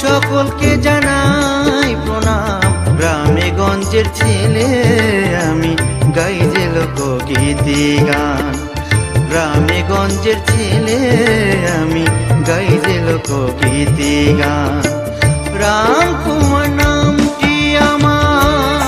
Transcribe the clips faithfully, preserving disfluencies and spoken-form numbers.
সকলকে জানাই প্রণাম। গ্রামে গঞ্জের ছেলে আমি, গাই যে লোকগীতি গান। গ্রামে গঞ্জের ছেলে আমি, গাই যে লোকগীতি গান। রামকুমার নামটি আমার,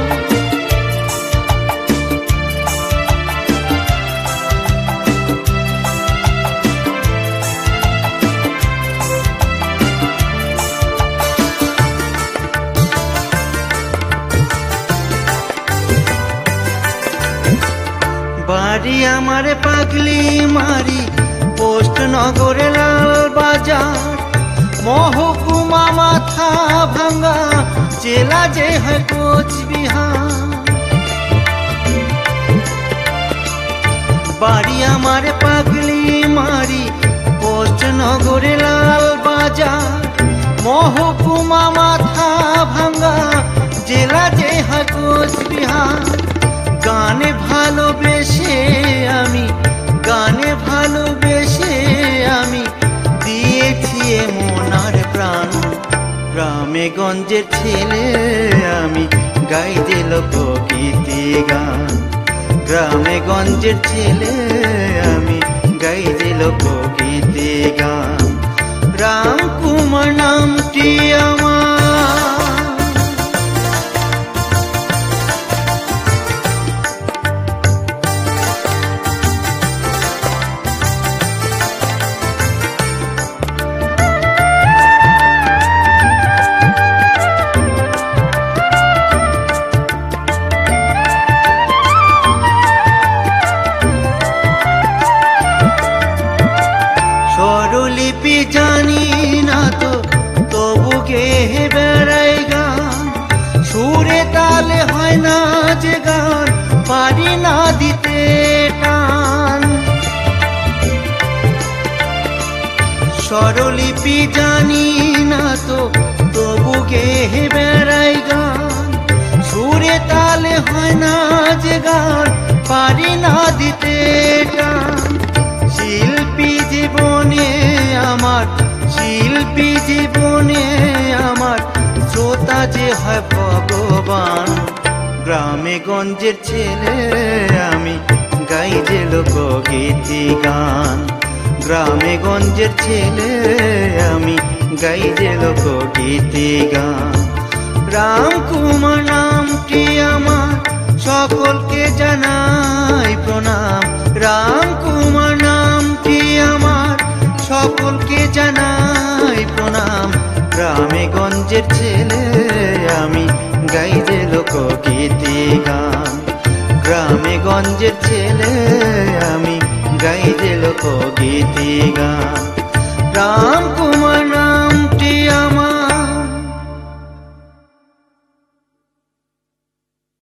বাড়ি আমার পাগলি মারি, পোস্ট নগরে লাল বাজার, মহকুমা মাথা ভাঙ্গা, জেলা যে হয় কোচবিহার। বাড়ি আমার পাগলি মারি, পোস্ট নগরে লাল বাজার, মহকুমা মাথা ভাঙ্গা, জেলা যে হয় কোচবিহার। গানে ভালোবেসে আমি, গানে ভালোবেসে আমি দিয়েছি মনার প্রাণ। গ্রামে গঞ্জের ছেলে আমি, গাই যে লোকগীতি গান। গ্রামে গঞ্জের ছেলে আমি, গাই যে লোকগীতি গান। রামকুমার নামটি আমার। স্বরলিপি জানি না তো, তবু গেয়ে বেড়াই গান। সুরে তালে হয় না যে গান, পারি না দিতে টান। স্বরলিপি জানি না তো, তবু গেয়ে বেড়াই গান। সুরে তালে হয় না যে গান, পারি না দিতে টান। শিল্পী জীবনে আমার, শিল্পী জীবনে আমার, শ্রোতা যে হয় ভগবান। গ্রামে গঞ্জের ছেলে আমি, গাই যে লোকগীতি গান। গ্রামে গঞ্জের ছেলে আমি, গাই যে লোকগীতি গান। রামকুমার নামটি আমার, সকলকে জানাই প্রণাম। রামকুমার নামটি আমার, সকলকে জানাই প্রণাম। গ্রামে গঞ্জের ছেলে আমি, গাই যে লোকগীতি গান। গ্রামে গঞ্জের ছেলে আমি, গাই যে লোকগীতি গান। রামকুমার